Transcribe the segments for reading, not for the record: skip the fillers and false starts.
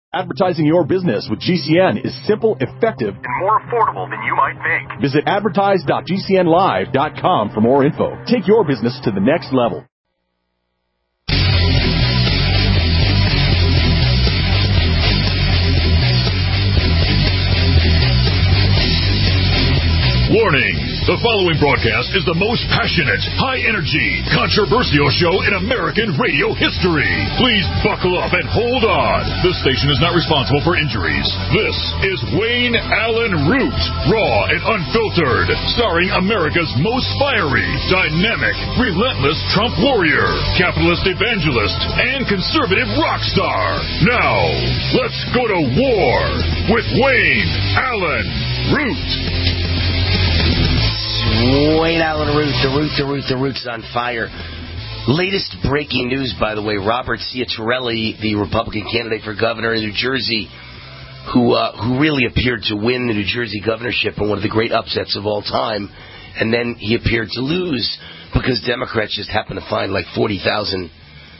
Advertising your business with GCN is simple, effective, and more affordable than you might think. Visit advertise.gcnlive.com for more info. Take your business to the next level. Warning! The following broadcast is the most passionate, high-energy, controversial show in American radio history. Please buckle up and hold on. This station is not responsible for injuries. This is Wayne Allen Root, raw and unfiltered, starring America's most fiery, dynamic, relentless Trump warrior, capitalist evangelist, and conservative rock star. Now, let's go to war with Wayne Allen Root. Wayne Allen Root, the Root's on fire. Latest breaking news, by the way, Robert Ciattarelli, the Republican candidate for governor in New Jersey, who really appeared to win the New Jersey governorship in one of the great upsets of all time, and then he appeared to lose because Democrats just happened to find like 40,000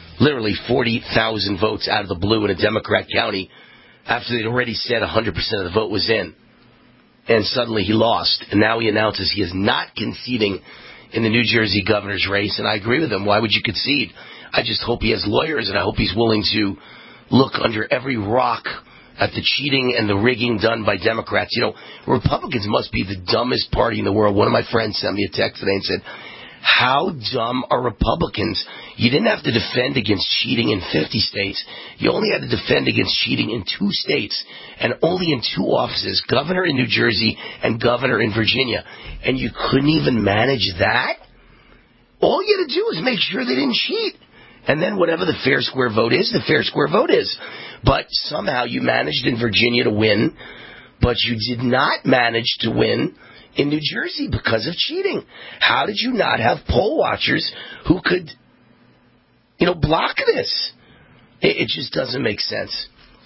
votes out of the blue in a Democrat county after they'd already said 100% of the vote was in. And suddenly he lost. And now he announces he is not conceding in the New Jersey governor's race. And I agree with him. Why would you concede? I just hope he has lawyers, and I hope he's willing to look under every rock at the cheating and the rigging done by Democrats. You know, Republicans must be the dumbest party in the world. One of my friends sent me a text today and said, how dumb are Republicans? You didn't have to defend against cheating in 50 states. You only had to defend against cheating in 2 states, and only in 2 offices, governor in New Jersey and governor in Virginia. And you couldn't even manage that? All you had to do was make sure they didn't cheat. And then whatever the fair square vote is, the fair square vote is. But somehow you managed in Virginia to win, but you did not manage to win in New Jersey because of cheating. How did you not have poll watchers who could, block this? It just doesn't make sense.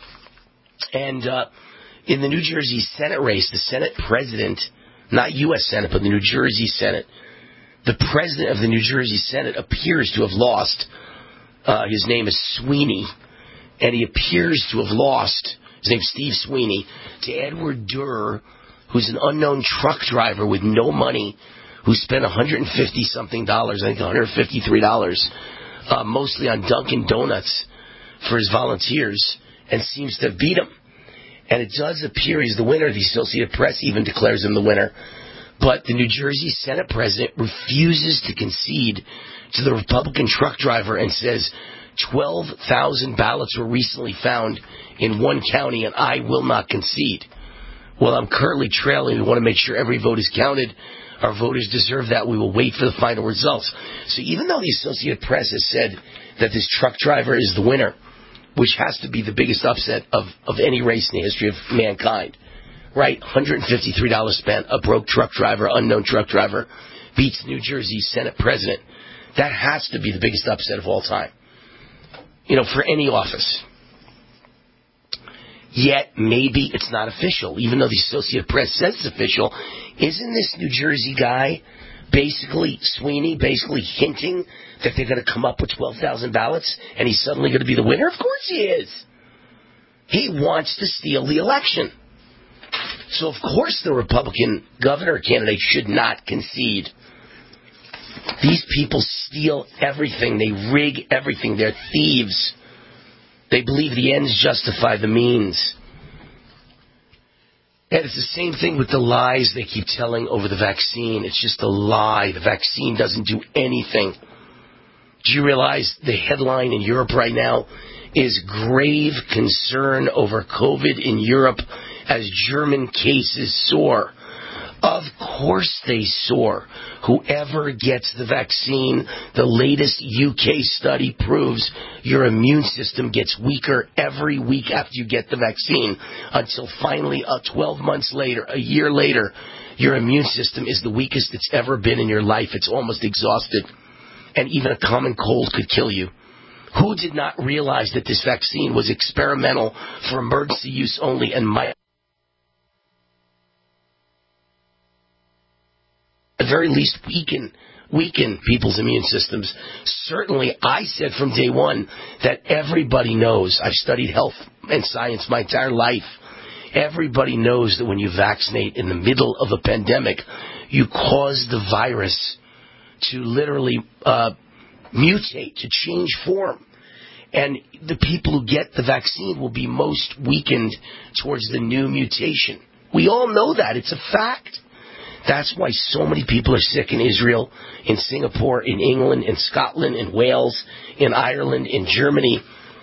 And in the New Jersey Senate race, the Senate president, not U.S. Senate, but the New Jersey Senate, the president of the New Jersey Senate appears to have lost. His name is Sweeney, and he appears to have lost, his name's Steve Sweeney, to Edward Durr, who's an unknown truck driver with no money, who spent $150-something, I think $153, mostly on Dunkin' Donuts for his volunteers, and seems to have beat him. And it does appear he's the winner. The Associated Press even declares him the winner. But the New Jersey Senate president refuses to concede to the Republican truck driver and says 12,000 ballots were recently found in one county, and I will not concede. Well, I'm currently trailing. We want to make sure every vote is counted. Our voters deserve that. We will wait for the final results. So even though the Associated Press has said that this truck driver is the winner, which has to be the biggest upset of any race in the history of mankind, right? $153 spent, a broke truck driver, unknown truck driver, beats New Jersey Senate president. That has to be the biggest upset of all time, for any office. Yet, maybe it's not official, even though the Associated Press says it's official. Isn't this New Jersey guy, Sweeney, hinting that they're going to come up with 12,000 ballots and he's suddenly going to be the winner? Of course he is. He wants to steal the election. So, of course, the Republican governor candidate should not concede. These people steal everything. They rig everything. They're thieves. They believe the ends justify the means. And it's the same thing with the lies they keep telling over the vaccine. It's just a lie. The vaccine doesn't do anything. Do you realize the headline in Europe right now is grave concern over COVID in Europe as German cases soar? Of course they soar. Whoever gets the vaccine, the latest UK study proves your immune system gets weaker every week after you get the vaccine until finally 12 months later, a year later, your immune system is the weakest it's ever been in your life. It's almost exhausted. And even a common cold could kill you. Who did not realize that this vaccine was experimental for emergency use only and might at the very least weaken people's immune systems? Certainly, I said from day one that everybody knows. I've studied health and science my entire life. Everybody knows that when you vaccinate in the middle of a pandemic, you cause the virus to literally mutate, to change form. And the people who get the vaccine will be most weakened towards the new mutation. We all know that. It's a fact. That's why so many people are sick in Israel, in Singapore, in England, in Scotland, in Wales, in Ireland, in Germany.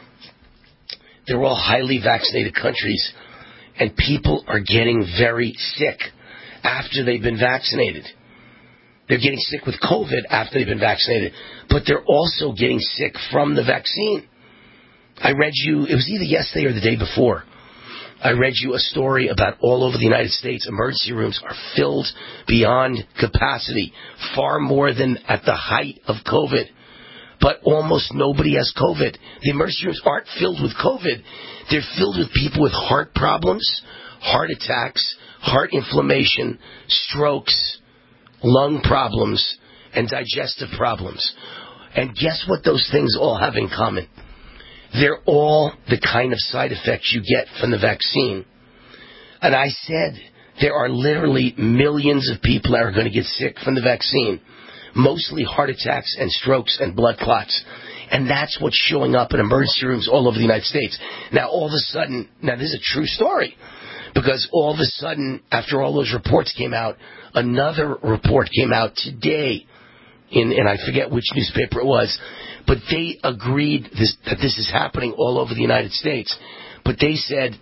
They're all highly vaccinated countries. And people are getting very sick after they've been vaccinated. They're getting sick with COVID after they've been vaccinated. But they're also getting sick from the vaccine. I read you, it was either yesterday or the day before, I read you a story about all over the United States, emergency rooms are filled beyond capacity, far more than at the height of COVID. But almost nobody has COVID. The emergency rooms aren't filled with COVID. They're filled with people with heart problems, heart attacks, heart inflammation, strokes, lung problems, and digestive problems. And guess what those things all have in common? They're all the kind of side effects you get from the vaccine. And I said there are literally millions of people that are going to get sick from the vaccine, mostly heart attacks and strokes and blood clots. And that's what's showing up in emergency rooms all over the United States. Now, all of a sudden, now this is a true story, because all of a sudden, after all those reports came out, another report came out today, and I forget which newspaper it was, but they agreed that this is happening all over the United States. But they said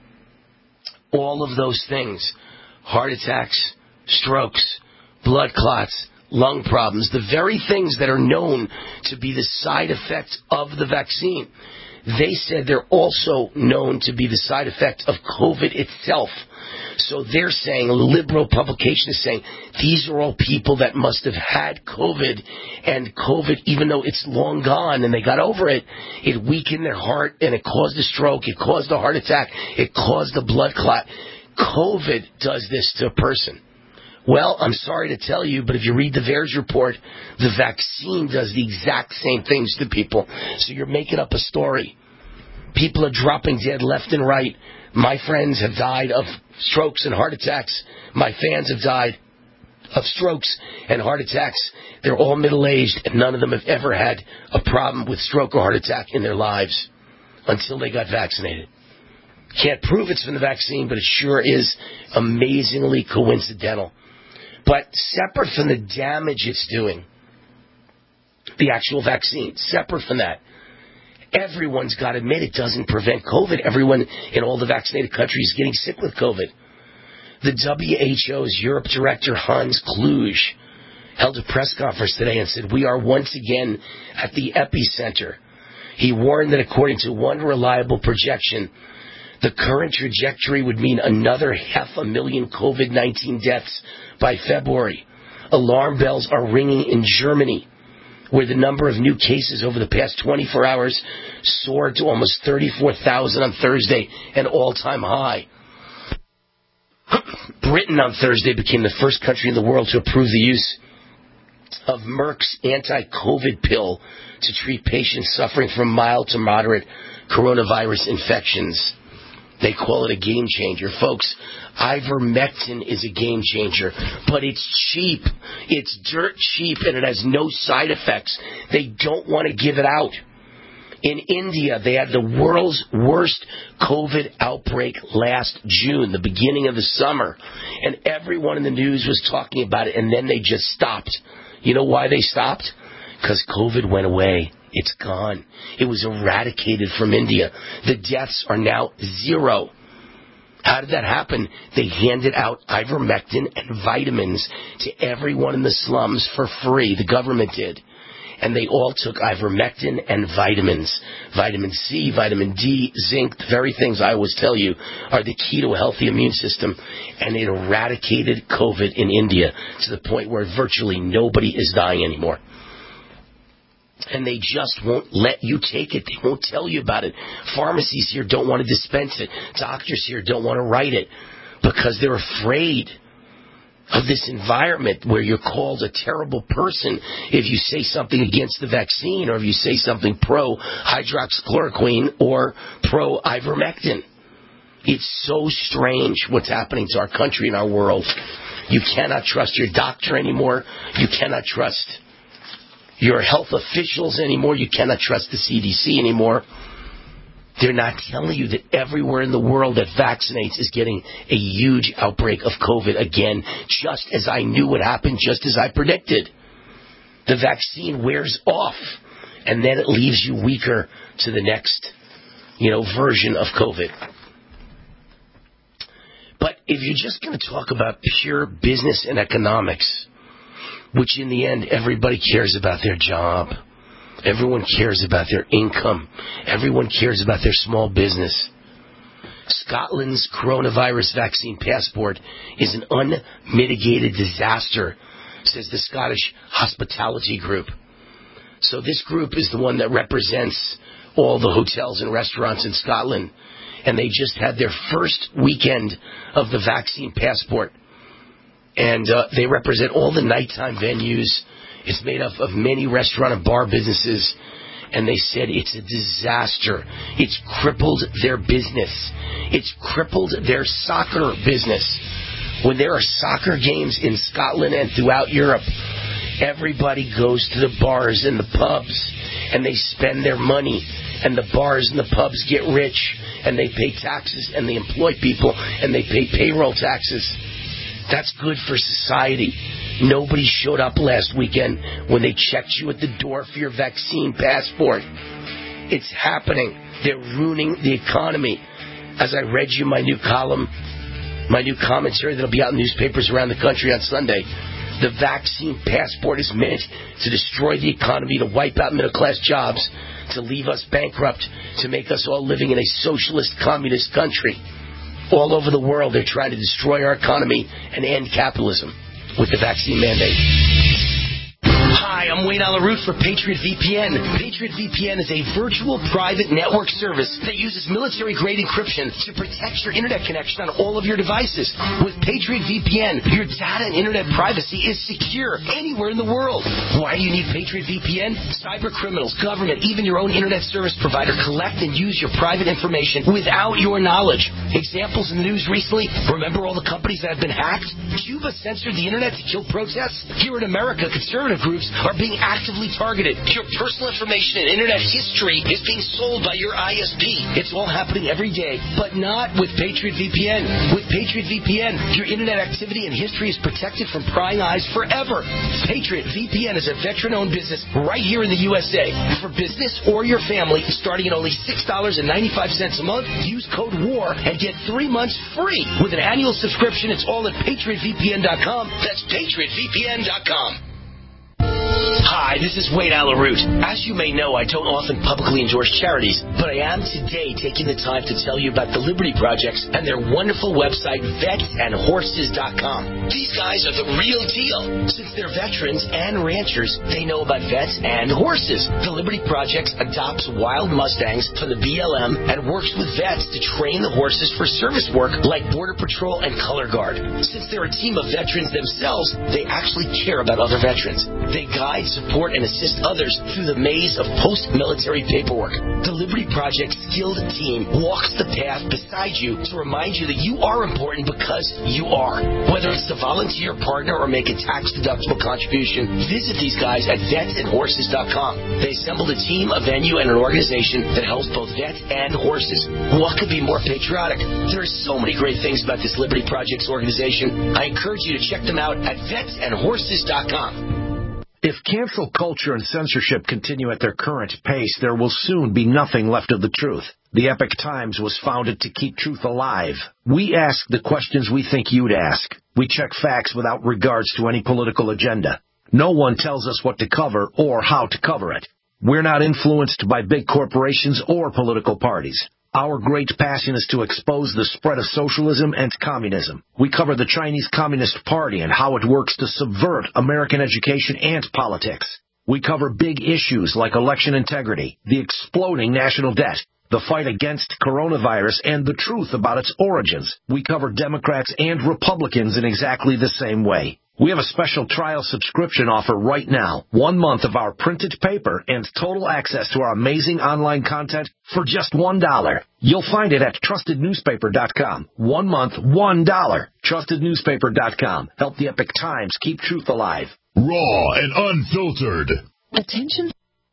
all of those things, heart attacks, strokes, blood clots, lung problems, the very things that are known to be the side effects of the vaccine, they said they're also known to be the side effect of COVID itself. So they're saying, a liberal publication is saying, these are all people that must have had COVID, and COVID, even though it's long gone and they got over it, it weakened their heart and it caused a stroke, it caused a heart attack, it caused a blood clot. COVID does this to a person. Well, I'm sorry to tell you, but if you read the VAERS report, the vaccine does the exact same things to people. So you're making up a story. People are dropping dead left and right. My friends have died of strokes and heart attacks. My fans have died of strokes and heart attacks. They're all middle-aged, and none of them have ever had a problem with stroke or heart attack in their lives until they got vaccinated. Can't prove it's from the vaccine, but it sure is amazingly coincidental. But separate from the damage it's doing, the actual vaccine, separate from that, everyone's got to admit it doesn't prevent COVID. Everyone in all the vaccinated countries is getting sick with COVID. The WHO's Europe Director, Hans Kluge, held a press conference today and said, we are once again at the epicenter. He warned that according to one reliable projection, the current trajectory would mean another 500,000 COVID-19 deaths by February. Alarm bells are ringing in Germany, where the number of new cases over the past 24 hours soared to almost 34,000 on Thursday, an all-time high. Britain on Thursday became the first country in the world to approve the use of Merck's anti-COVID pill to treat patients suffering from mild to moderate coronavirus infections. They call it a game changer. Folks, ivermectin is a game changer, but it's cheap. It's dirt cheap, and it has no side effects. They don't want to give it out. In India, they had the world's worst COVID outbreak last June, the beginning of the summer, and everyone in the news was talking about it, and then they just stopped. You know why they stopped? Because COVID went away. It's gone. It was eradicated from India. The deaths are now 0. How did that happen? They handed out ivermectin and vitamins to everyone in the slums for free. The government did. And they all took ivermectin and vitamins. Vitamin C, vitamin D, zinc, the very things I always tell you are the key to a healthy immune system. And it eradicated COVID in India to the point where virtually nobody is dying anymore. And they just won't let you take it. They won't tell you about it. Pharmacies here don't want to dispense it. Doctors here don't want to write it because they're afraid. of this environment where you're called a terrible person if you say something against the vaccine or if you say something pro-hydroxychloroquine or pro-ivermectin. It's so strange what's happening to our country and our world. You cannot trust your doctor anymore. You cannot trust your health officials anymore. You cannot trust the CDC anymore. They're not telling you that everywhere in the world that vaccinates is getting a huge outbreak of COVID again, just as I knew would happen, just as I predicted. The vaccine wears off, and then it leaves you weaker to the next, version of COVID. But if you're just going to talk about pure business and economics, which in the end everybody cares about their job, everyone cares about their income, everyone cares about their small business. Scotland's coronavirus vaccine passport is an unmitigated disaster, says the Scottish Hospitality Group. So this group is the one that represents all the hotels and restaurants in Scotland. And they just had their first weekend of the vaccine passport. And they represent all the nighttime venues. It's made up of many restaurant and bar businesses. And they said it's a disaster. It's crippled their business. It's crippled their soccer business. When there are soccer games in Scotland and throughout Europe, everybody goes to the bars and the pubs, and they spend their money. And the bars and the pubs get rich, and they pay taxes, and they employ people, and they pay payroll taxes. That's good for society. Nobody showed up last weekend when they checked you at the door for your vaccine passport. It's happening. They're ruining the economy. As I read you my new column, my new commentary that'll be out in newspapers around the country on Sunday, the vaccine passport is meant to destroy the economy, to wipe out middle-class jobs, to leave us bankrupt, to make us all living in a socialist, communist country. All over the world, they're trying to destroy our economy and end capitalism with the vaccine mandate. Hi, I'm Wayne Alaroot for Patriot VPN. Patriot VPN is a virtual private network service that uses military-grade encryption to protect your internet connection on all of your devices. With Patriot VPN, your data and internet privacy is secure anywhere in the world. Why do you need Patriot VPN? Cyber criminals, government, even your own internet service provider collect and use your private information without your knowledge. Examples in the news recently, remember all the companies that have been hacked? Cuba censored the internet to kill protests? Here in America, conservative groups are being actively targeted. Your personal information and internet history is being sold by your ISP. It's all happening every day, but not with Patriot VPN. With Patriot VPN, your internet activity and history is protected from prying eyes forever. Patriot VPN is a veteran-owned business right here in the USA. For business or your family, starting at only $6.95 a month, use code WAR and get 3 months free. With an annual subscription, it's all at PatriotVPN.com. That's PatriotVPN.com. Hi, this is Wayne Alaroot. As you may know, I don't often publicly endorse charities, but I am today taking the time to tell you about the Liberty Projects and their wonderful website, vetsandhorses.com. These guys are the real deal. Since they're veterans and ranchers, they know about vets and horses. The Liberty Projects adopts wild Mustangs from the BLM and works with vets to train the horses for service work like Border Patrol and Color Guard. Since they're a team of veterans themselves, they actually care about other veterans. They guide, support, and assist others through the maze of post-military paperwork. The Liberty Project skilled team walks the path beside you to remind you that you are important because you are. Whether it's to volunteer, partner, or make a tax-deductible contribution, visit these guys at vetsandhorses.com. They assembled a team, a venue, and an organization that helps both vets and horses. What could be more patriotic? There are so many great things about this Liberty Projects organization. I encourage you to check them out at vetsandhorses.com. If cancel culture and censorship continue at their current pace, there will soon be nothing left of the truth. The Epoch Times was founded to keep truth alive. We ask the questions we think you'd ask. We check facts without regards to any political agenda. No one tells us what to cover or how to cover it. We're not influenced by big corporations or political parties. Our great passion is to expose the spread of socialism and communism. We cover the Chinese Communist Party and how it works to subvert American education and politics. We cover big issues like election integrity, the exploding national debt, the fight against coronavirus, and the truth about its origins. We cover Democrats and Republicans in exactly the same way. We have a special trial subscription offer right now. 1 month of our printed paper and total access to our amazing online content for just $1. You'll find it at TrustedNewspaper.com. 1 month, $1. TrustedNewspaper.com. Help the Epic Times keep truth alive. Raw and unfiltered. Attention.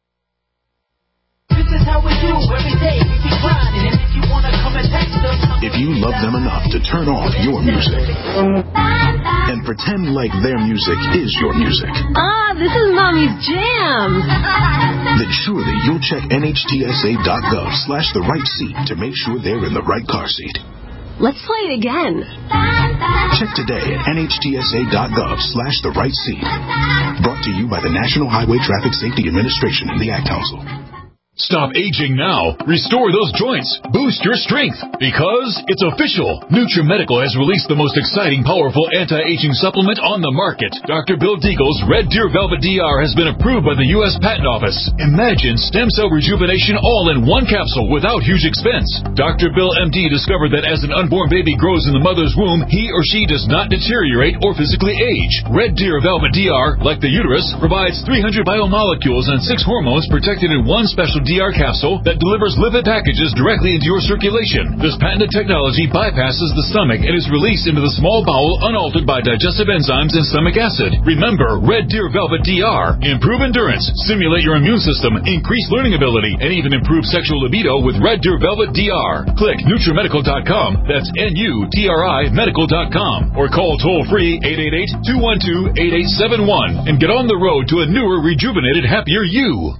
This is how we do every day. We keep grinding, and if you want to come and text us, if you love them enough to turn off your music and pretend like their music is your music. This is Mommy's jam. Then surely you'll check NHTSA.gov/the right seat to make sure they're in the right car seat. Let's play it again. Check today at NHTSA.gov/the right seat. Brought to you by the National Highway Traffic Safety Administration and the Ad Council. Stop aging now. Restore those joints. Boost your strength. Because it's official. NutriMedical has released the most exciting, powerful anti-aging supplement on the market. Dr. Bill Deagle's Red Deer Velvet DR has been approved by the U.S. Patent Office. Imagine stem cell rejuvenation all in one capsule without huge expense. Dr. Bill MD discovered that as an unborn baby grows in the mother's womb, he or she does not deteriorate or physically age. Red Deer Velvet DR, like the uterus, provides 300 biomolecules and 6 hormones protected in one special DR capsule that delivers lipid packages directly into your circulation. This patented technology bypasses the stomach and is released into the small bowel unaltered by digestive enzymes and stomach acid. Remember, Red Deer Velvet DR. Improve endurance, stimulate your immune system, increase learning ability, and even improve sexual libido with Red Deer Velvet DR. Click NutriMedical.com, that's NUTRI Medical.com, or call toll-free 888-212-8871 and get on the road to a newer, rejuvenated, happier you.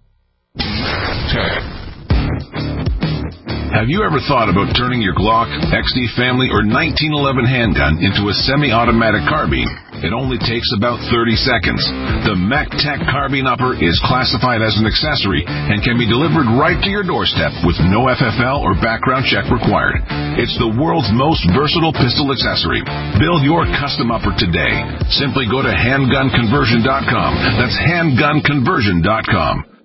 Have you ever thought about turning your Glock, XD Family, or 1911 handgun into a semi-automatic carbine? It only takes about 30 seconds. The MechTech Carbine Upper is classified as an accessory and can be delivered right to your doorstep with no FFL or background check required. It's the world's most versatile pistol accessory. Build your custom upper today. Simply go to handgunconversion.com. That's handgunconversion.com.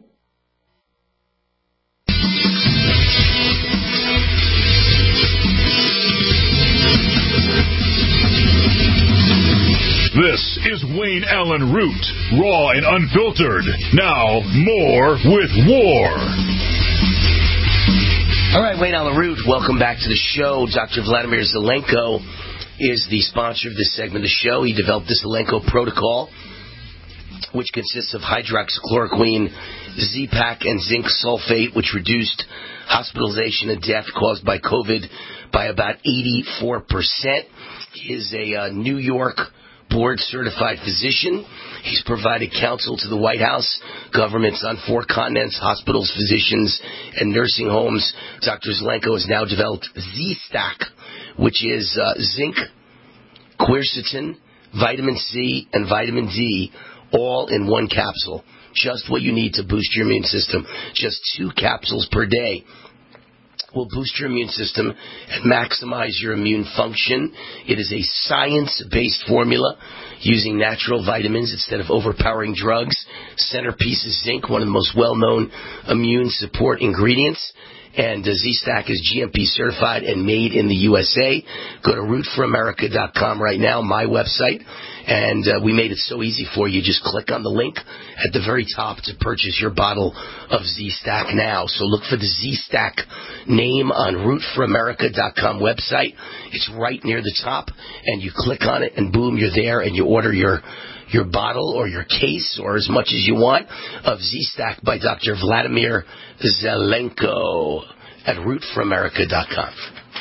This is Wayne Allen Root, raw and unfiltered. Now, more with War. All right, Wayne Allen Root, welcome back to the show. Dr. Vladimir Zelenko is the sponsor of this segment of the show. He developed the Zelenko protocol, which consists of hydroxychloroquine, Z-Pak, and zinc sulfate, which reduced hospitalization and death caused by COVID by about 84%. He is a New York board-certified physician. He's provided counsel to the White House, governments on 4 continents, hospitals, physicians, and nursing homes. Dr. Zelenko has now developed Z-Stack, which is zinc, quercetin, vitamin C, and vitamin D, all in one capsule. Just what you need to boost your immune system. Just 2 capsules per day will boost your immune system and maximize your immune function. It is a science-based formula using natural vitamins instead of overpowering drugs. Centerpiece is zinc, one of the most well-known immune support ingredients. And Z-Stack is GMP certified and made in the USA. Go to rootforamerica.com right now, my website. And we made it so easy for you. Just click on the link at the very top to purchase your bottle of Z-Stack now. So look for the Z-Stack name on rootforamerica.com website. It's right near the top. And you click on it, and boom, you're there, and you order your bottle or your case or as much as you want of Z-Stack by Dr. Vladimir Zelenko at rootforamerica.com.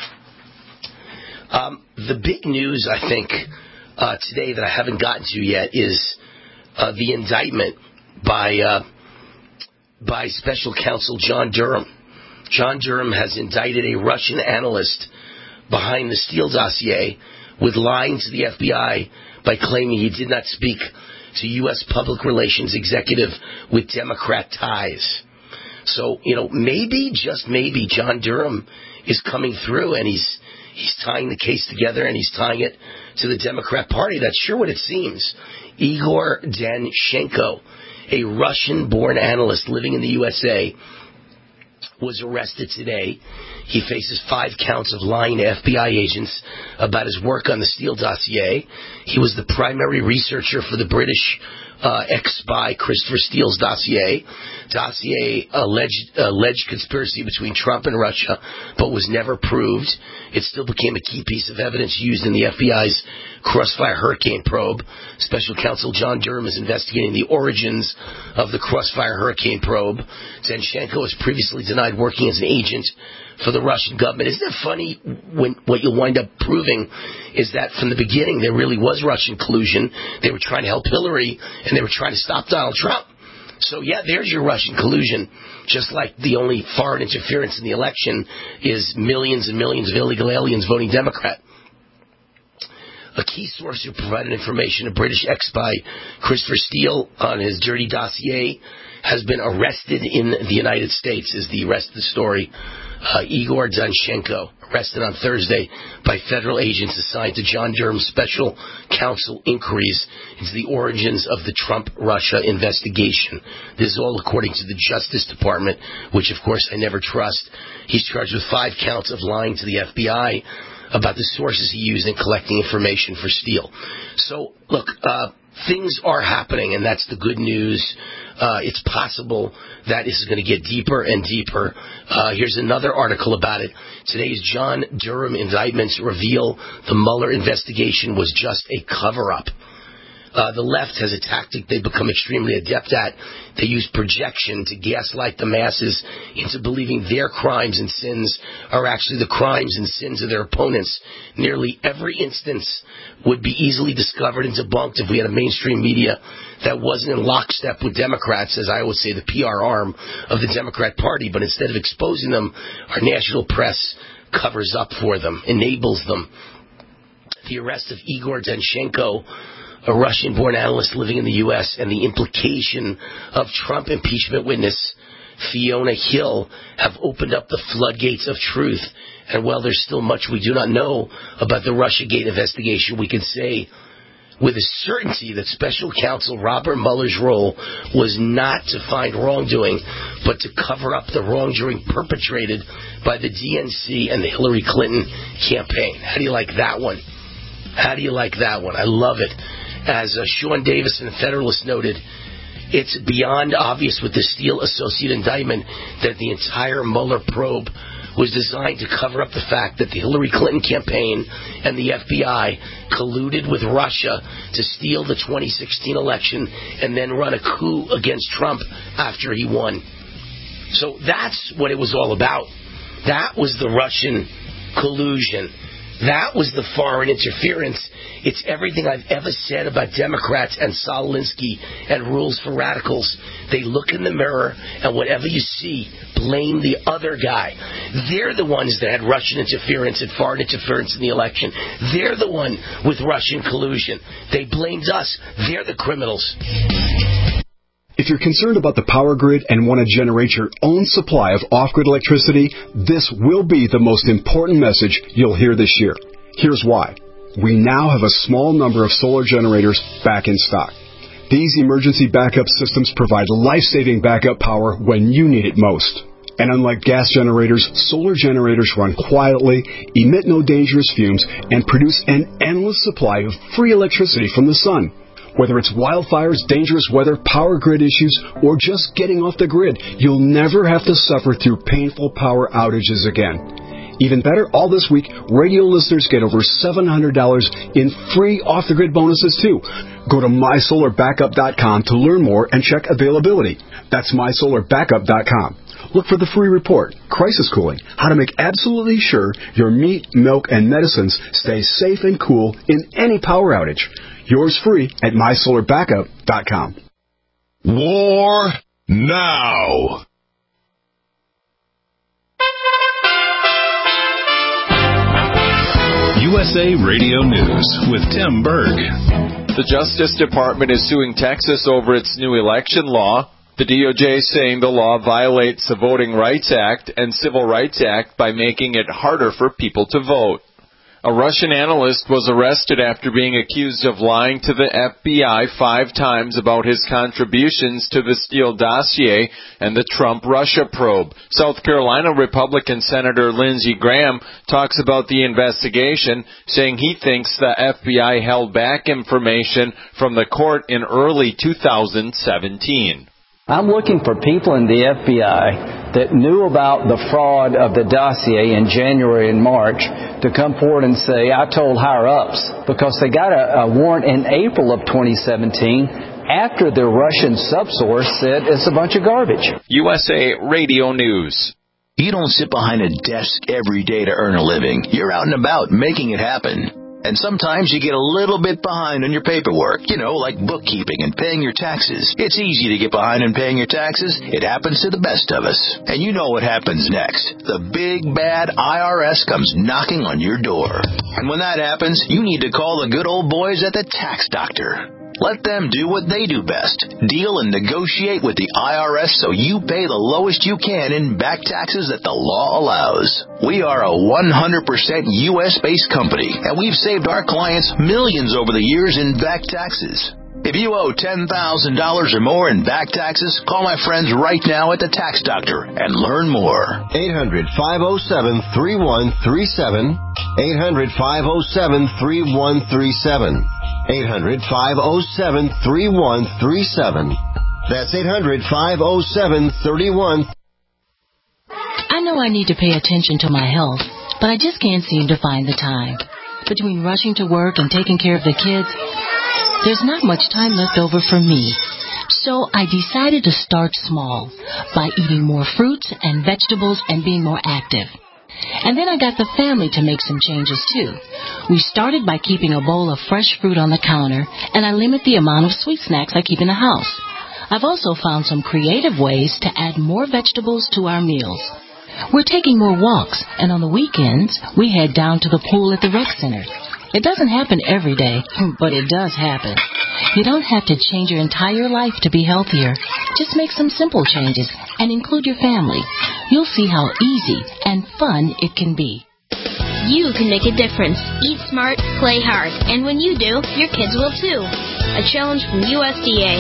The big news, I think, today that I haven't gotten to yet is the indictment by Special Counsel John Durham. John Durham has indicted a Russian analyst behind the Steele dossier with lying to the FBI by claiming he did not speak to U.S. public relations executive with Democrat ties. So, maybe, just maybe, John Durham is coming through and he's tying the case together and he's tying it to the Democrat Party. That's sure what it seems. Igor Danchenko, a Russian-born analyst living in the USA, was arrested today. He faces 5 counts of lying to FBI agents about his work on the Steele dossier. He was the primary researcher for the British ex-spy Christopher Steele's dossier. Alleged conspiracy between Trump and Russia, but was never proved. It still became a key piece of evidence used in the FBI's Crossfire Hurricane probe. Special counsel John Durham is investigating the origins of the Crossfire Hurricane probe. Danchenko has previously denied working as an agent for the Russian government. Isn't it funny when what you'll wind up proving is that from the beginning there really was Russian collusion. They were trying to help Hillary and they were trying to stop Donald Trump. So yeah, there's your Russian collusion. Just like the only foreign interference in the election is millions and millions of illegal aliens voting Democrat. A key source who provided information to British ex-spy Christopher Steele on his dirty dossier has been arrested in the United States, is the rest of the story. Igor Danchenko, arrested on Thursday by federal agents assigned to John Durham's special counsel inquiries into the origins of the Trump-Russia investigation. This is all according to the Justice Department, which, of course, I never trust. He's charged with 5 counts of lying to the FBI about the sources he used in collecting information for Steele. So, look, things are happening, and that's the good news. It's possible that this is going to get deeper and deeper. Here's another article about it. Today's John Durham indictments reveal the Mueller investigation was just a cover-up. The left has a tactic they've become extremely adept at. They use projection to gaslight the masses into believing their crimes and sins are actually the crimes and sins of their opponents. Nearly every instance would be easily discovered and debunked if we had a mainstream media that wasn't in lockstep with Democrats, as I always say, the PR arm of the Democrat Party. But instead of exposing them, our national press covers up for them, enables them. The arrest of Igor Danchenko, a Russian-born analyst living in the U.S., and the implication of Trump impeachment witness Fiona Hill have opened up the floodgates of truth. And while there's still much we do not know about the Russiagate investigation, we can say with a certainty that Special Counsel Robert Mueller's role was not to find wrongdoing, but to cover up the wrongdoing perpetrated by the DNC and the Hillary Clinton campaign. How do you like that one? How do you like that one? I love it. As Sean Davis in the Federalist noted, it's beyond obvious with the Steele associate indictment that the entire Mueller probe was designed to cover up the fact that the Hillary Clinton campaign and the FBI colluded with Russia to steal the 2016 election and then run a coup against Trump after he won. So that's what it was all about. That was the Russian collusion. That was the foreign interference. It's everything I've ever said about Democrats and Saul Alinsky and Rules for Radicals. They look in the mirror, and whatever you see, blame the other guy. They're the ones that had Russian interference and foreign interference in the election. They're the one with Russian collusion. They blamed us. They're the criminals. If you're concerned about the power grid and want to generate your own supply of off-grid electricity, this will be the most important message you'll hear this year. Here's why. We now have a small number of solar generators back in stock. These emergency backup systems provide life-saving backup power when you need it most. And unlike gas generators, solar generators run quietly, emit no dangerous fumes, and produce an endless supply of free electricity from the sun. Whether it's wildfires, dangerous weather, power grid issues, or just getting off the grid, you'll never have to suffer through painful power outages again. Even better, all this week, radio listeners get over $700 in free off-the-grid bonuses, too. Go to mysolarbackup.com to learn more and check availability. That's mysolarbackup.com. Look for the free report, Crisis Cooling, how to make absolutely sure your meat, milk, and medicines stay safe and cool in any power outage. Yours free at mysolarbackup.com. War now. USA Radio News with Tim Berg. The Justice Department is suing Texas over its new election law. The DOJ is saying the law violates the Voting Rights Act and Civil Rights Act by making it harder for people to vote. A Russian analyst was arrested after being accused of lying to the FBI 5 times about his contributions to the Steele dossier and the Trump-Russia probe. South Carolina Republican Senator Lindsey Graham talks about the investigation, saying he thinks the FBI held back information from the court in early 2017. I'm looking for people in the FBI that knew about the fraud of the dossier in January and March to come forward and say, I told higher-ups, because they got a warrant in April of 2017 after the Russian subsource said it's a bunch of garbage. USA Radio News. You don't sit behind a desk every day to earn a living. You're out and about making it happen. And sometimes you get a little bit behind on your paperwork, like bookkeeping and paying your taxes. It's easy to get behind on paying your taxes. It happens to the best of us. And you know what happens next. The big, bad IRS comes knocking on your door. And when that happens, you need to call the good old boys at the Tax Doctor. Let them do what they do best. Deal and negotiate with the IRS so you pay the lowest you can in back taxes that the law allows. We are a 100% U.S.-based company, and we've saved our clients millions over the years in back taxes. If you owe $10,000 or more in back taxes, call my friends right now at the Tax Doctor and learn more. 800-507-3137. 800-507-3137. 800-507-3137. That's 800-507-3137. I know I need to pay attention to my health, but I just can't seem to find the time. Between rushing to work and taking care of the kids, there's not much time left over for me. So I decided to start small by eating more fruits and vegetables and being more active. And then I got the family to make some changes, too. We started by keeping a bowl of fresh fruit on the counter, and I limit the amount of sweet snacks I keep in the house. I've also found some creative ways to add more vegetables to our meals. We're taking more walks, and on the weekends, we head down to the pool at the rec center. It doesn't happen every day, but it does happen. You don't have to change your entire life to be healthier. Just make some simple changes and include your family. You'll see how easy and fun it can be. You can make a difference. Eat smart, play hard. And when you do, your kids will too. A challenge from USDA.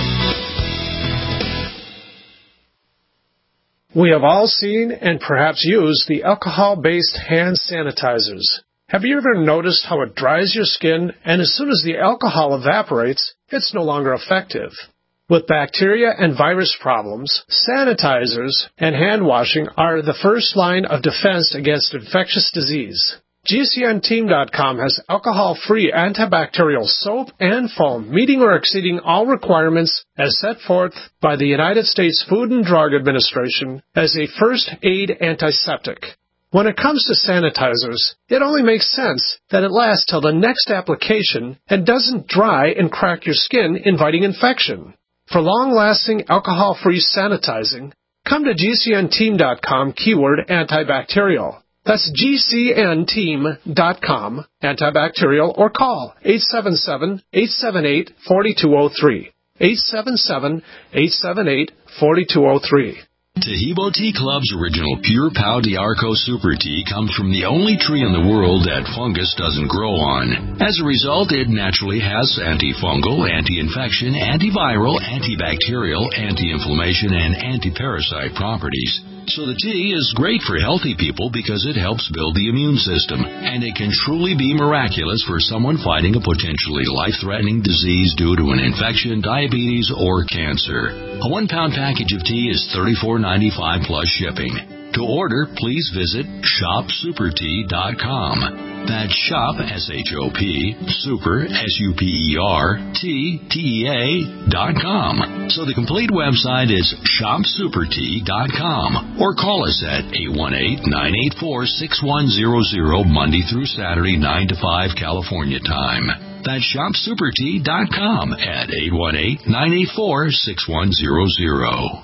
We have all seen and perhaps used the alcohol-based hand sanitizers. Have you ever noticed how it dries your skin, and as soon as the alcohol evaporates, it's no longer effective? With bacteria and virus problems, sanitizers and hand washing are the first line of defense against infectious disease. GCNteam.com has alcohol-free antibacterial soap and foam meeting or exceeding all requirements as set forth by the United States Food and Drug Administration as a first aid antiseptic. When it comes to sanitizers, it only makes sense that it lasts till the next application and doesn't dry and crack your skin, inviting infection. For long-lasting alcohol-free sanitizing, come to GCNteam.com keyword antibacterial. That's GCNteam.com antibacterial or call 877-878-4203. 877-878-4203. Tahibo Tea Club's original Pure Pau d'Arco Super Tea comes from the only tree in the world that fungus doesn't grow on. As a result, it naturally has antifungal, anti-infection, antiviral, antibacterial, anti-inflammation, and anti-parasite properties. So the tea is great for healthy people because it helps build the immune system, and it can truly be miraculous for someone fighting a potentially life-threatening disease due to an infection, diabetes, or cancer. A 1-pound package of tea is $34.95 plus shipping. To order, please visit shopsupertea.com. That's shop, S-H-O-P, super, S-U-P-E-R, T-T-E-A.com. So the complete website is shopsupertea.com. Or call us at 818-984-6100 Monday through Saturday, 9 to 5 California time. That's shopsupertea.com at 818-984-6100.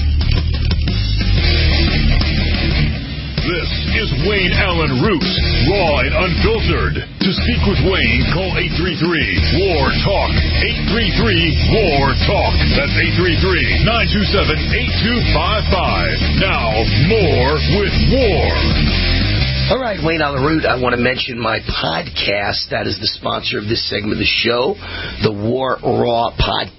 Wayne Allen Root, raw and unfiltered. To speak with Wayne, call 833-WAR-TALK. 833-WAR-TALK. That's 833-927-8255. Now, more with War. All right, Wayne on the Root, I want to mention my podcast. That is the sponsor of this segment of the show, the War Raw Podcast.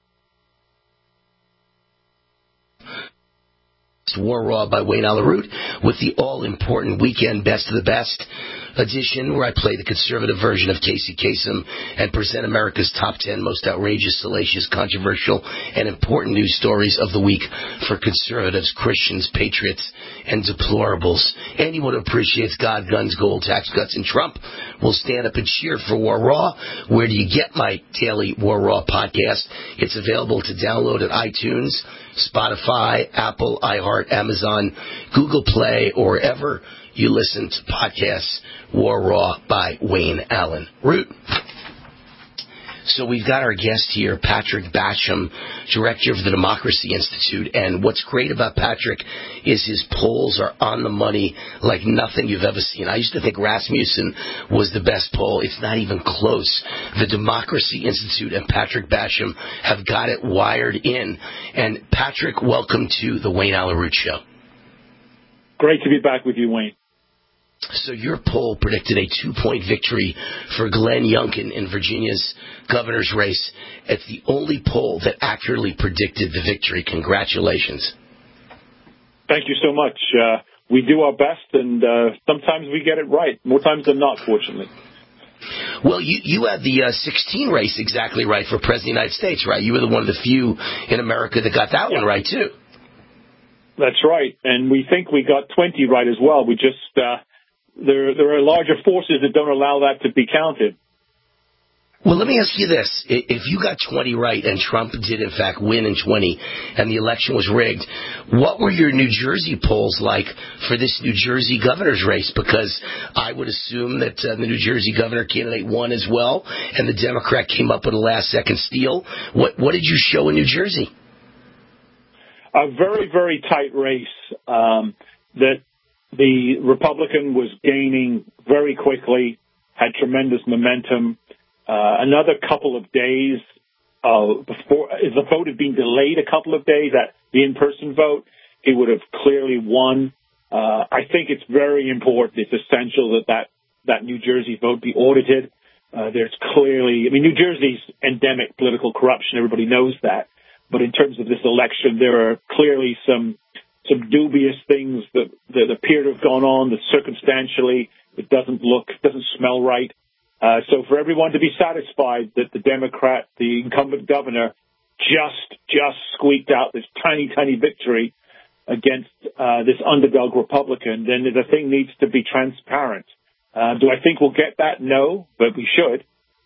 War Raw by Wayne on the Root with the all-important Weekend Best of the Best edition, where I play the conservative version of Casey Kasem and present America's top 10 most outrageous, salacious, controversial, and important news stories of the week for conservatives, Christians, patriots, and deplorables. Anyone who appreciates God, guns, gold, tax cuts, and Trump will stand up and cheer for War Raw. Where do you get my daily War Raw podcast? It's available to download at iTunes, Spotify, Apple, iHeart, Amazon, Google Play, or wherever you listen to podcasts. War Raw by Wayne Allen Root. So we've got our guest here, Patrick Basham, director of the Democracy Institute. And what's great about Patrick is his polls are on the money like nothing you've ever seen. I used to think Rasmussen was the best poll. It's not even close. The Democracy Institute and Patrick Basham have got it wired in. And Patrick, welcome to the Wayne Allen Root Show. Great to be back with you, Wayne. So your poll predicted a 2-point victory for Glenn Youngkin in Virginia's governor's race. It's the only poll that accurately predicted the victory. Congratulations. Thank you so much. We do our best, and sometimes we get it right. More times than not, fortunately. Well, you had the 16 race exactly right for President of the United States, right? You were one of the few in America that got that one right, too. That's right. And we think we got 20 right as well. We just... There are larger forces that don't allow that to be counted. Well, let me ask you this. If you got 20 right and Trump did, in fact, win in 20 and the election was rigged, what were your New Jersey polls like for this New Jersey governor's race? Because I would assume that the New Jersey governor candidate won as well, and the Democrat came up with a last-second steal. What did you show in New Jersey? A very, very tight race that the Republican was gaining very quickly, had tremendous momentum. Another couple of days before, if the vote had been delayed a couple of days, at the in-person vote, he would have clearly won. I think it's very important, it's essential that New Jersey vote be audited. There's clearly, New Jersey's endemic political corruption, everybody knows that. But in terms of this election, there are clearly some dubious things that appear to have gone on, that circumstantially it doesn't smell right. So for everyone to be satisfied that the Democrat, the incumbent governor, just squeaked out this tiny, tiny victory against this underdog Republican, then the thing needs to be transparent. Do I think we'll get that? No, but we should.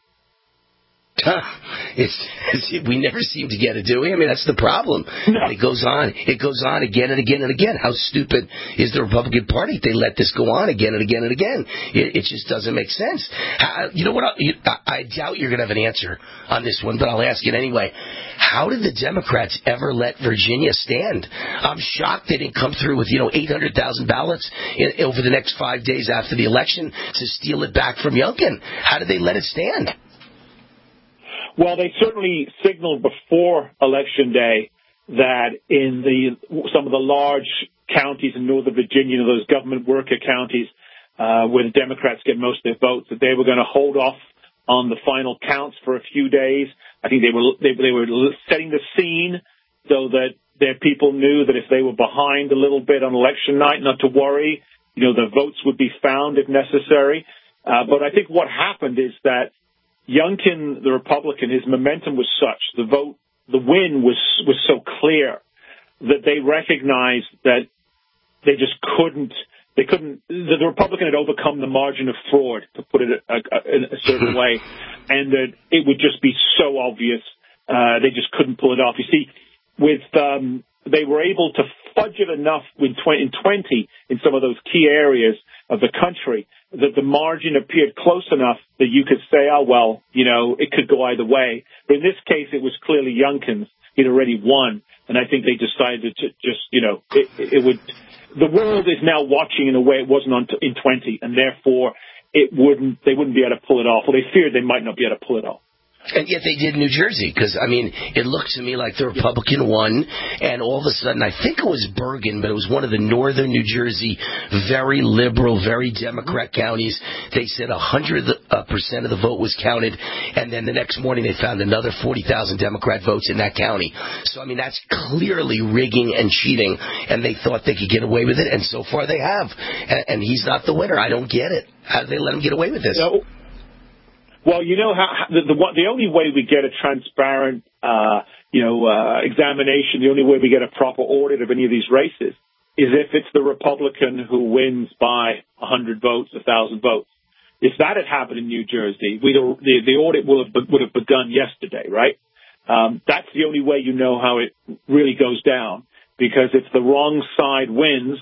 We never seem to get it, do we? That's the problem. No. It goes on again and again and again. How stupid is the Republican Party? They let this go on again and again and again. It just doesn't make sense. You know what? I doubt you're going to have an answer on this one, but I'll ask it anyway. How did the Democrats ever let Virginia stand? I'm shocked they didn't come through with 800,000 ballots over the next 5 days after the election to steal it back from Youngkin. How did they let it stand? Well, they certainly signaled before Election Day that in some of the large counties in Northern Virginia, those government worker counties where the Democrats get most of their votes, that they were going to hold off on the final counts for a few days. I think they were setting the scene so that their people knew that if they were behind a little bit on election night, not to worry. The votes would be found if necessary. But I think what happened is that Youngkin, the Republican, his momentum was such, the win was so clear that they recognized that they just couldn't, the Republican had overcome the margin of fraud, to put it in a certain way, and that it would just be so obvious, they just couldn't pull it off. You see, they were able to fudge it enough in 20 in some of those key areas of the country that the margin appeared close enough that you could say, it could go either way. But in this case, it was clearly Youngkin's. He'd already won. And I think they decided to just, it the world is now watching in a way it wasn't in 20, and therefore they wouldn't be able to pull it off. Well, they feared they might not be able to pull it off. And yet they did New Jersey, because, I mean, it looked to me like the Republican won, and all of a sudden, I think it was Bergen, but it was one of the northern New Jersey, very liberal, very Democrat counties. They said 100% of the vote was counted, and then the next morning they found another 40,000 Democrat votes in that county. So, I mean, that's clearly rigging and cheating, and they thought they could get away with it, and so far they have. And he's not the winner. I don't get it. How did they let him get away with this? No. Well, you know how the only way we get a transparent, examination, the only way we get a proper audit of any of these races is if it's the Republican who wins by 100 votes, 1,000 votes. If that had happened in New Jersey, the audit would have begun yesterday, right? That's the only way you know how it really goes down, because if the wrong side wins,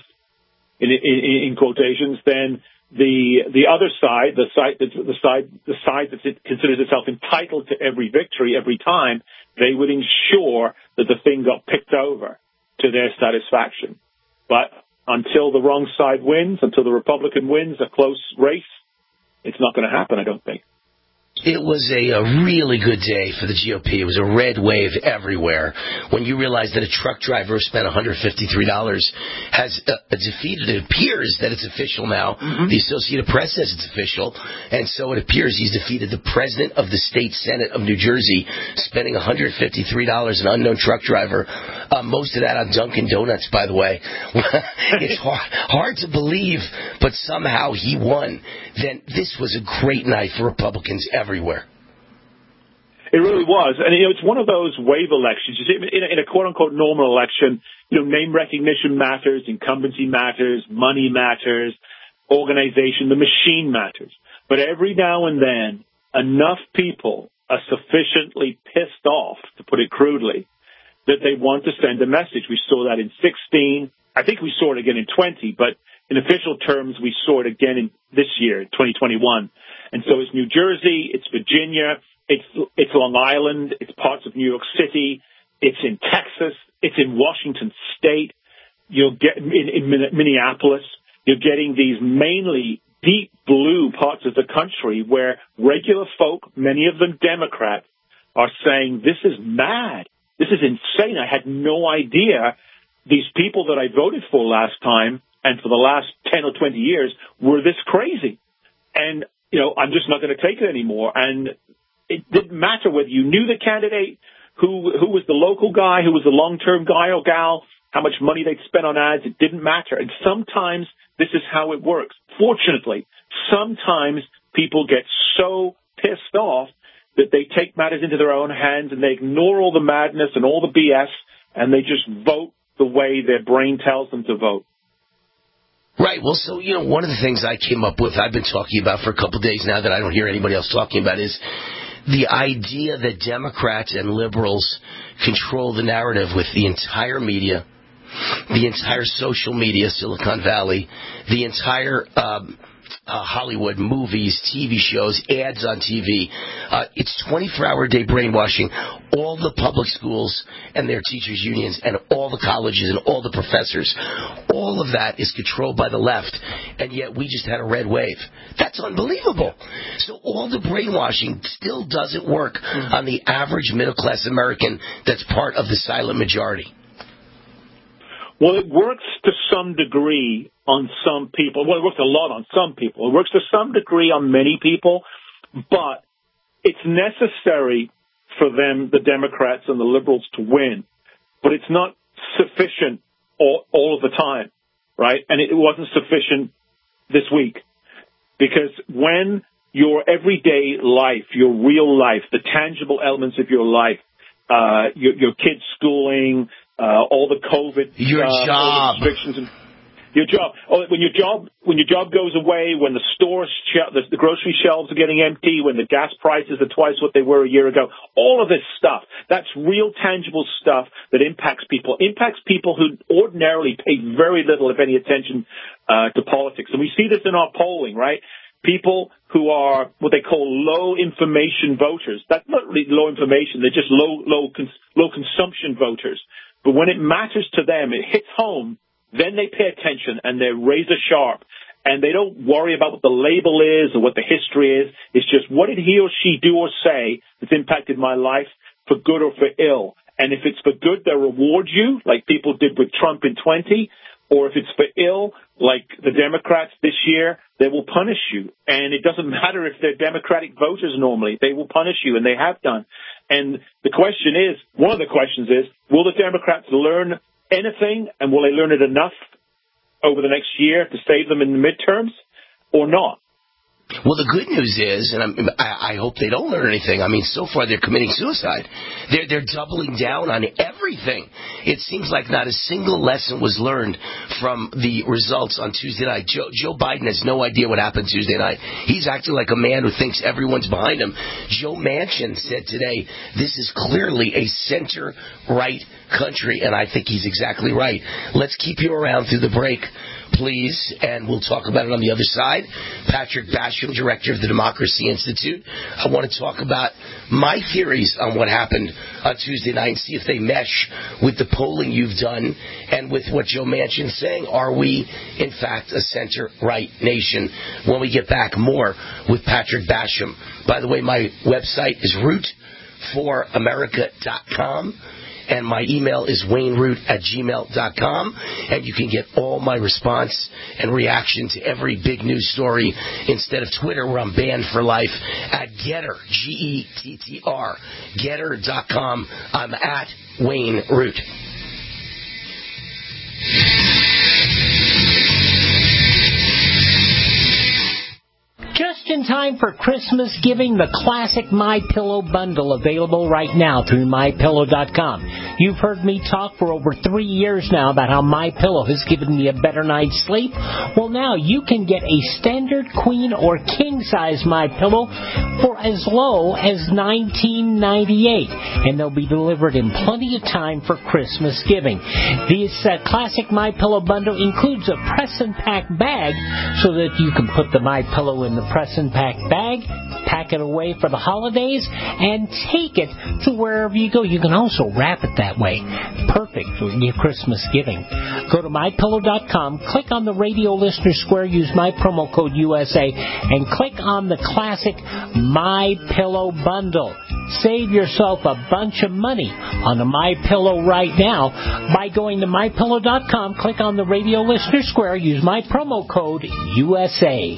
in quotations, then the other side, the side that considers itself entitled to every victory every time, they would ensure that the thing got picked over to their satisfaction. But until the wrong side wins, until the Republican wins a close race, it's not going to happen, I don't think. It was a really good day for the GOP. It was a red wave everywhere. When you realize that a truck driver who spent $153 has defeated, it appears that it's official now. Mm-hmm. The Associated Press says it's official. And so it appears he's defeated the president of the state Senate of New Jersey, spending $153, an unknown truck driver. Most of that on Dunkin' Donuts, by the way. It's hard to believe, but somehow he won. Then this was a great night for Republicans everywhere. It really was. And, it's one of those wave elections. You see, in a quote-unquote normal election, name recognition matters, incumbency matters, money matters, organization, the machine matters. But every now and then, enough people are sufficiently pissed off, to put it crudely, that they want to send a message. We saw that in 16. I think we saw it again in 20, but in official terms, we saw it again in this year, 2021. And so it's New Jersey, it's Virginia, it's Long Island, it's parts of New York City, it's in Texas, it's in Washington State, you'll get in Minneapolis, you're getting these mainly deep blue parts of the country where regular folk, many of them Democrats, are saying, this is mad, this is insane, I had no idea these people that I voted for last time and for the last 10 or 20 years were this crazy. And, I'm just not going to take it anymore. And it didn't matter whether you knew the candidate, who was the local guy, who was the long-term guy or gal, how much money they'd spent on ads. It didn't matter. And sometimes this is how it works. Fortunately, sometimes people get so pissed off that they take matters into their own hands and they ignore all the madness and all the BS and they just vote the way their brain tells them to vote. Right. Well, so, one of the things I came up with, I've been talking about for a couple of days now that I don't hear anybody else talking about, is the idea that Democrats and liberals control the narrative with the entire media, the entire social media, Silicon Valley, the entire Hollywood, movies, TV shows, ads on TV. It's 24-hour-a-day brainwashing. All the public schools and their teachers' unions and all the colleges and all the professors, all of that is controlled by the left, and yet we just had a red wave. That's unbelievable. So all the brainwashing still doesn't work on the average middle-class American that's part of the silent majority. Well, it works to some degree on some people. Well, it works a lot on some people. It works to some degree on many people, but it's necessary for them, the Democrats and the liberals, to win. But it's not sufficient all of the time, right? And it wasn't sufficient this week. Because when your everyday life, your real life, the tangible elements of your life, your kids' schooling, all the COVID, your job, all the restrictions, and your job. When your job goes away, when the stores, the grocery shelves are getting empty, when the gas prices are twice what they were a year ago, all of this stuff, that's real tangible stuff that impacts people who ordinarily pay very little, if any, attention to politics. And we see this in our polling, right? People who are what they call low information voters. That's not really low information. They're just low consumption voters. But when it matters to them, it hits home. then they pay attention and they're razor sharp. And they don't worry about what the label is or what the history is. It's just, what did he or she do or say that's impacted my life for good or for ill? And if it's for good, they'll reward you, like people did with Trump in 20. Or if it's for ill, like the Democrats this year, they will punish you. And it doesn't matter if they're Democratic voters normally. They will punish you, and they have done. And the question is, one of the questions is, will the Democrats learn anything, and will they learn it enough over the next year to save them in the midterms or not? Well, the good news is, and I hope they don't learn anything. I mean, so far they're committing suicide. They're doubling down on everything. It seems like not a single lesson was learned from the results on Tuesday night. Joe Biden has no idea what happened Tuesday night. He's acting like a man who thinks everyone's behind him. Joe Manchin said today, this is clearly a center-right country, and I think he's exactly right. Let's keep you around through the break, please, and we'll talk about it on the other side. Patrick Basham, director of the Democracy Institute. I want to talk about my theories on what happened on Tuesday night and see if they mesh with the polling you've done and with what Joe Manchin's saying. Are we, in fact, a center-right nation? When we get back, more with Patrick Basham. By the way, my website is rootforamerica.com. And my email is wayneroot@gmail.com. And you can get all my response and reaction to every big news story instead of Twitter, where I'm banned for life, at Getter, Gettr, Getter.com. I'm at Wayne Root. Just in time for Christmas giving, the classic MyPillow bundle available right now through MyPillow.com. You've heard me talk for over 3 years now about how MyPillow has given me a better night's sleep. Well, now you can get a standard queen or king size MyPillow for as low as $19.98, and they'll be delivered in plenty of time for Christmas giving. This classic MyPillow bundle includes a press and pack bag so that you can put the MyPillow in the press and pack bag, pack it away for the holidays, and take it to wherever you go. You can also wrap it that way. Perfect for your Christmas giving. Go to MyPillow.com, click on the radio listener square, use my promo code USA, and click on the classic MyPillow bundle. Save yourself a bunch of money on a MyPillow right now by going to MyPillow.com, click on the radio listener square, use my promo code USA.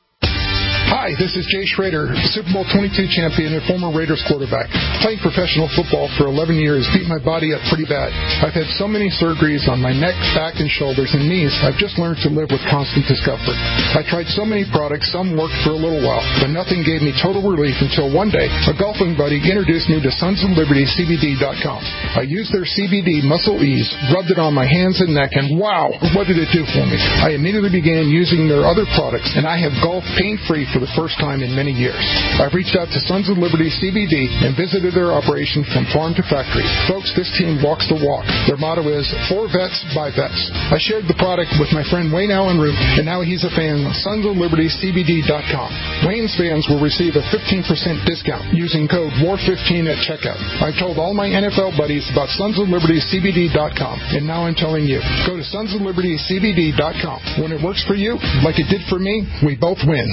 Hi, this is Jay Schrader, Super Bowl 22 champion and former Raiders quarterback. Playing professional football for 11 years beat my body up pretty bad. I've had so many surgeries on my neck, back, and shoulders and knees, I've just learned to live with constant discomfort. I tried so many products, some worked for a little while, but nothing gave me total relief until one day a golfing buddy introduced me to SonsOfLibertyCBD.com. I used their CBD Muscle Ease, rubbed it on my hands and neck, and wow, what did it do for me? I immediately began using their other products, and I have golfed pain-free for the first time in many years. I've reached out to Sons of Liberty CBD and visited their operation from farm to factory. Folks, this team walks the walk. Their motto is, for vets, by vets. I shared the product with my friend Wayne Allen Root, and now he's a fan of SonsOfLibertyCBD.com. Wayne's fans will receive a 15% discount using code WAR15 at checkout. I've told all my NFL buddies about SonsOfLibertyCBD.com, and now I'm telling you. Go to SonsOfLibertyCBD.com. When it works for you, like it did for me, we both win.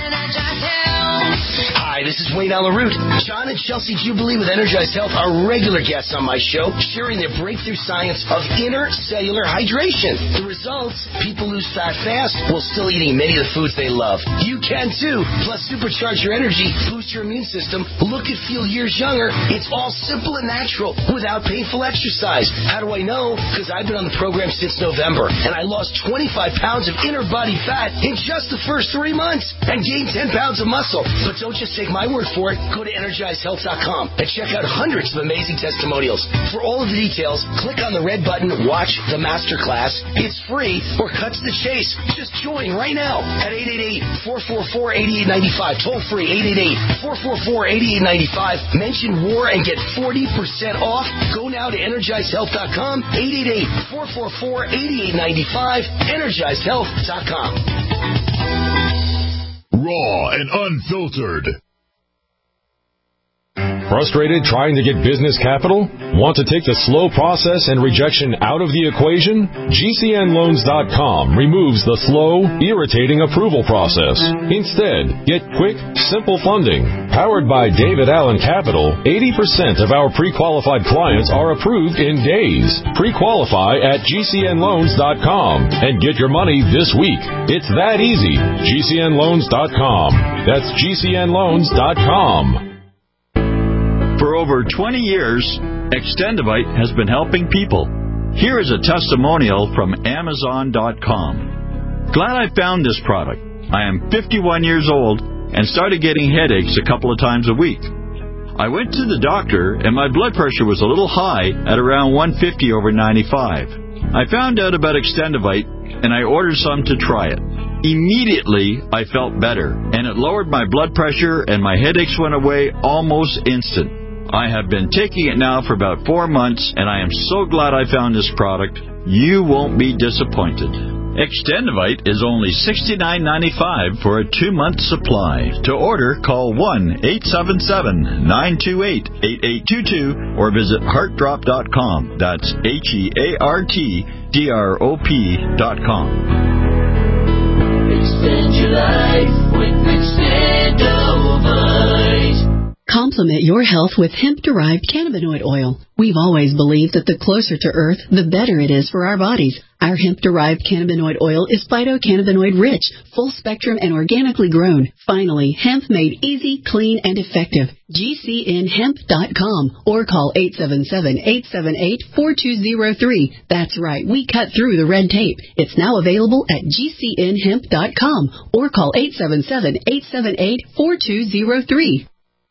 Hi, this is Wayne Allen Root. John and Chelsea Jubilee with Energized Health are regular guests on my show, sharing their breakthrough science of intercellular hydration. The results? People lose fat fast while still eating many of the foods they love. You can too. Plus, supercharge your energy, boost your immune system, look and feel years younger. It's all simple and natural without painful exercise. How do I know? Because I've been on the program since November, and I lost 25 pounds of inner body fat in just the first 3 months and gained 10 pounds of muscle. But don't just take my word for it. Go to EnergizedHealth.com and check out hundreds of amazing testimonials. For all of the details, click on the red button, watch the masterclass. It's free, or cut to the chase. Just join right now at 888-444-8895. Toll free, 888-444-8895. Mention WAR and get 40% off. Go now to EnergizedHealth.com, 888-444-8895, EnergizedHealth.com. Raw and unfiltered. Frustrated trying to get business capital? Want to take the slow process and rejection out of the equation? GCNLoans.com removes the slow, irritating approval process. Instead, get quick, simple funding. Powered by David Allen Capital, 80% of our pre-qualified clients are approved in days. Pre-qualify at GCNLoans.com and get your money this week. It's that easy. GCNLoans.com. That's GCNLoans.com. For over 20 years, Extendivite has been helping people. Here is a testimonial from Amazon.com. Glad I found this product. I am 51 years old and started getting headaches a couple of times a week. I went to the doctor and my blood pressure was a little high at around 150/95. I found out about Extendivite and I ordered some to try it. Immediately, I felt better, and it lowered my blood pressure and my headaches went away almost instant. I have been taking it now for about 4 months, and I am so glad I found this product. You won't be disappointed. Extendivite is only $69.95 for a 2-month supply. To order, call 1-877-928-8822 or visit heartdrop.com. That's HEARTDROP.com. Extend your life with Extendivite. Complement your health with hemp-derived cannabinoid oil. We've always believed that the closer to Earth, the better it is for our bodies. Our hemp-derived cannabinoid oil is phytocannabinoid-rich, full-spectrum, and organically grown. Finally, hemp made easy, clean, and effective. GCNHemp.com or call 877-878-4203. That's right, we cut through the red tape. It's now available at GCNHemp.com or call 877-878-4203.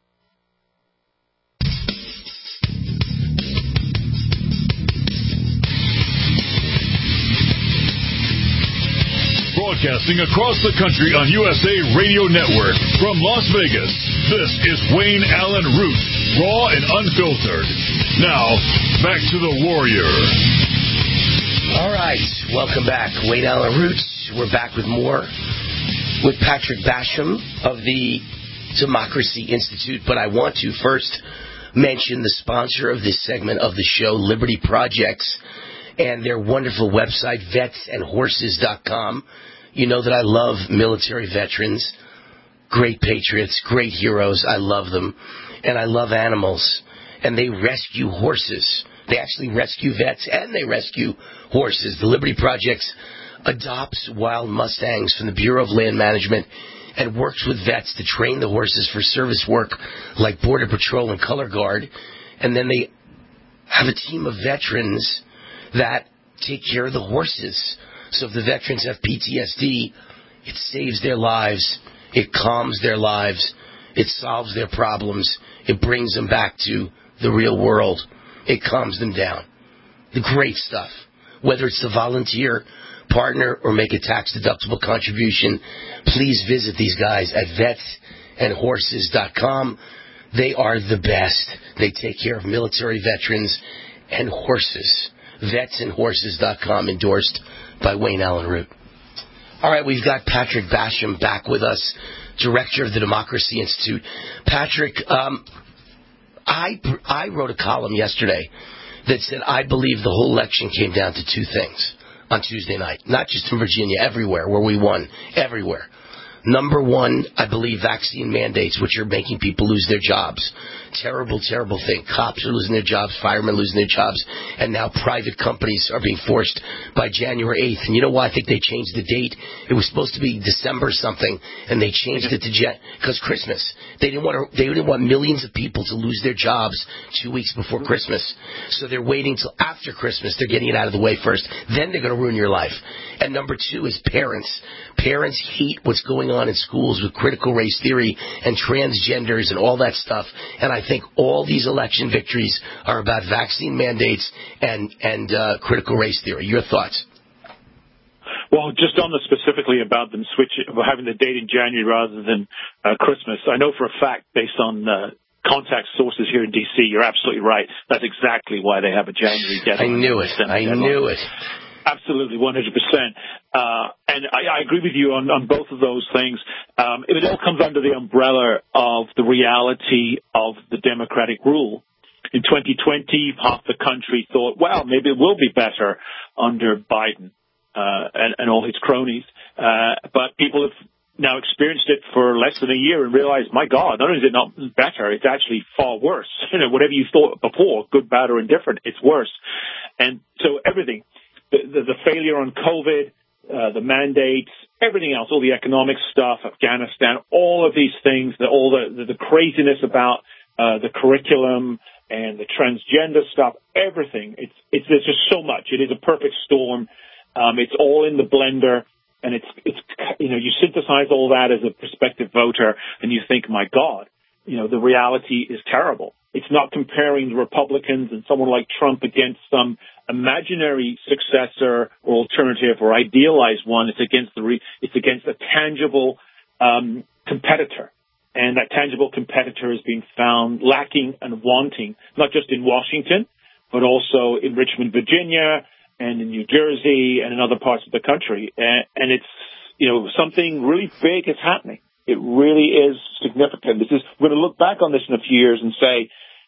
Broadcasting across the country on USA Radio Network from Las Vegas, this is Wayne Allen Root, raw and unfiltered. Now, back to the Warrior. All right, welcome back. Wayne Allen Root. We're back with more with Patrick Basham of the Democracy Institute, but I want to first mention the sponsor of this segment of the show, Liberty Projects, and their wonderful website, vetsandhorses.com. You know that I love military veterans, great patriots, great heroes. I love them. And I love animals. And they rescue horses. They actually rescue vets and they rescue horses. The Liberty Projects adopts wild Mustangs from the Bureau of Land Management and works with vets to train the horses for service work like Border Patrol and Color Guard. And then they have a team of veterans that take care of the horses. So if the veterans have PTSD, it saves their lives, it calms their lives, it solves their problems, it brings them back to the real world, it calms them down. The great stuff. Whether it's to volunteer, partner, or make a tax-deductible contribution, please visit these guys at vetsandhorses.com. They are the best. They take care of military veterans and horses. Vetsandhorses.com, endorsed by Wayne Allen Root. All right, we've got Patrick Basham back with us, director of the Democracy Institute. Patrick, I wrote a column yesterday that said I believe the whole election came down to two things on Tuesday night, not just in Virginia, everywhere where we won, everywhere. Number one, I believe vaccine mandates, which are making people lose their jobs. Terrible, terrible thing. Cops are losing their jobs, firemen losing their jobs, and now private companies are being forced by January 8th. And you know why I think they changed the date? It was supposed to be December something, and they changed it to because Christmas. They didn't want millions of people to lose their jobs 2 weeks before Christmas. So they're waiting till after Christmas. They're getting it out of the way first. Then they're going to ruin your life. And number two is parents. Parents hate what's going on in schools with critical race theory and transgenders and all that stuff. And I think all these election victories are about vaccine mandates and critical race theory. Your thoughts? Well, just on the specifically about them having the date in January rather than Christmas, I know for a fact, based on contact sources here in D.C., you're absolutely right. That's exactly why they have a January deadline. I knew it. Absolutely, 100%. And I agree with you on both of those things. It all comes under the umbrella of the reality of the Democratic rule. In 2020, half the country thought, well, maybe it will be better under Biden and all his cronies. But people have now experienced it for less than a year and realized, my God, not only is it not better, it's actually far worse. Whatever you thought before, good, bad, or indifferent, it's worse. And so everything, the failure on COVID, the mandates, everything else, all the economic stuff, Afghanistan, all of these things, all the craziness about the curriculum and the transgender stuff, everything. There's just so much. It is a perfect storm. It's all in the blender, and you synthesize all that as a prospective voter, and you think, my God, the reality is terrible. It's not comparing the Republicans and someone like Trump against some imaginary successor or alternative or idealized one. It's against a tangible competitor. And that tangible competitor has been found lacking and wanting, not just in Washington, but also in Richmond, Virginia, and in New Jersey, and in other parts of the country. And it's, something really big is happening. It really is significant. We're going to look back on this in a few years and say,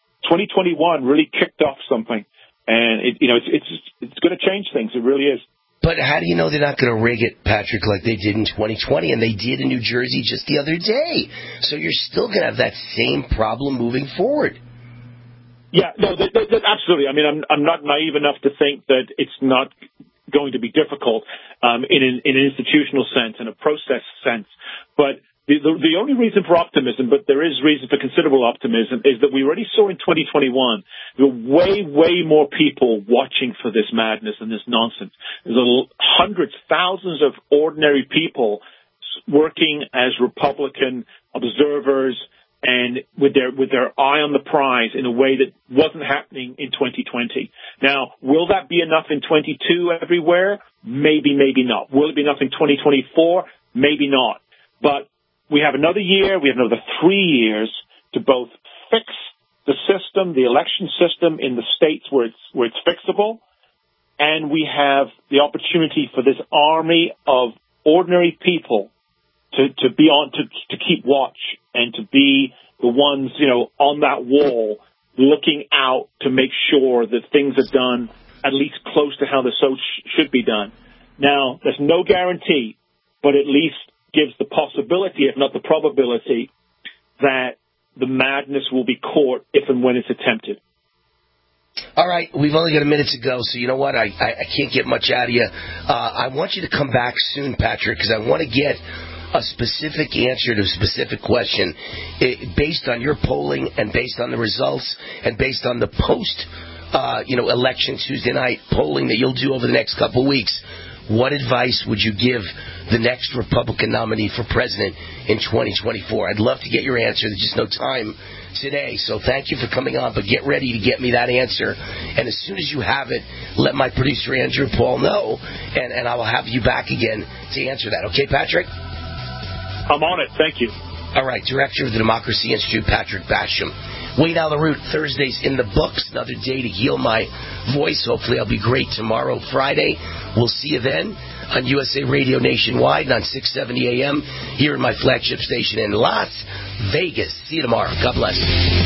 2021 really kicked off something. And it's going to change things. It really is. But how do you know they're not going to rig it, Patrick, like they did in 2020, and they did in New Jersey just the other day? So you're still going to have that same problem moving forward. Yeah, no, absolutely. I mean, I'm not naive enough to think that it's not going to be difficult in an institutional sense, in a process sense. But the only reason for optimism, but there is reason for considerable optimism, is that we already saw in 2021 there were way more people watching for this madness and this nonsense. There's hundreds, thousands of ordinary people working as Republican observers and with their eye on the prize in a way that wasn't happening in 2020. Now, will that be enough in 22 everywhere? Maybe not. Will it be enough in 2024? Maybe not. But we have another year, we have another 3 years to both fix the system, the election system in the states where it's fixable, and we have the opportunity for this army of ordinary people to be on, to keep watch and to be the ones, on that wall looking out to make sure that things are done at least close to how the should be done. Now, there's no guarantee, but at least gives the possibility, if not the probability, that the madness will be caught if and when it's attempted. All right, we've only got a minute to go, so you know what? I can't get much out of you. I want you to come back soon, Patrick, because I want to get a specific answer to a specific question based on your polling and based on the results and based on the election Tuesday night polling that you'll do over the next couple of weeks. What advice would you give the next Republican nominee for president in 2024? I'd love to get your answer. There's just no time today, so thank you for coming on, but get ready to get me that answer. And as soon as you have it, let my producer, Andrew Paul, know, and I will have you back again to answer that. Okay, Patrick? I'm on it. Thank you. All right, Director of the Democracy Institute, Patrick Basham. Way Down the Route, Thursdays in the books. Another day to heal my voice. Hopefully I'll be great tomorrow, Friday. We'll see you then on USA Radio Nationwide and on 670 AM here in my flagship station in Las Vegas. See you tomorrow. God bless.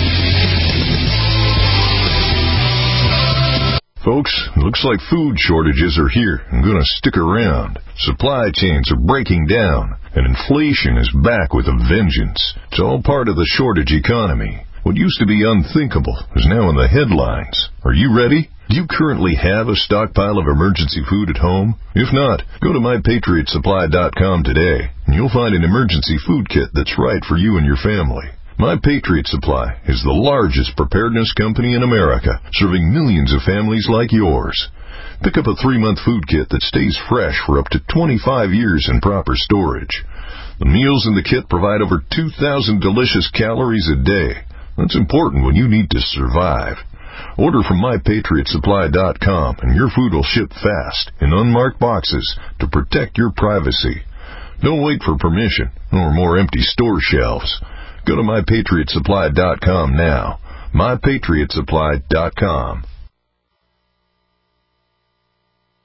Folks, looks like food shortages are here and going to stick around. Supply chains are breaking down, and inflation is back with a vengeance. It's all part of the shortage economy. What used to be unthinkable is now in the headlines. Are you ready? Do you currently have a stockpile of emergency food at home? If not, go to MyPatriotSupply.com today, and you'll find an emergency food kit that's right for you and your family. My Patriot Supply is the largest preparedness company in America, serving millions of families like yours. Pick up a 3-month food kit that stays fresh for up to 25 years in proper storage. The meals in the kit provide over 2,000 delicious calories a day. That's important when you need to survive. Order from MyPatriotSupply.com and your food will ship fast in unmarked boxes to protect your privacy. Don't wait for permission or more empty store shelves. Go to MyPatriotSupply.com now. MyPatriotSupply.com.